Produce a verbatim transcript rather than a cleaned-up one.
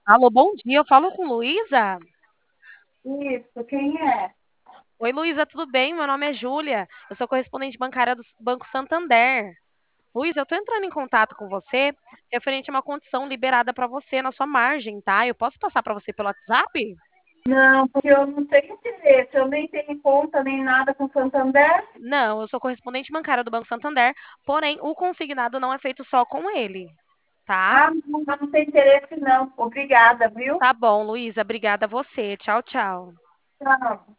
Alô, bom dia. Eu falo com Luísa. Isso, quem é? Oi, Luísa, tudo bem? Meu nome é Júlia. Eu sou correspondente bancária do Banco Santander. Luísa, eu tô entrando em contato com você referente a uma condição liberada para você na sua margem, tá? Eu posso passar para você pelo WhatsApp? Não, porque eu não tenho interesse, eu nem tenho conta nem nada com Santander. Não, eu sou correspondente bancária do Banco Santander, porém o consignado não é feito só com ele, tá? Ah, não, não tem interesse não. Obrigada, viu? Tá bom, Luísa, obrigada a você. Tchau, tchau. Tchau.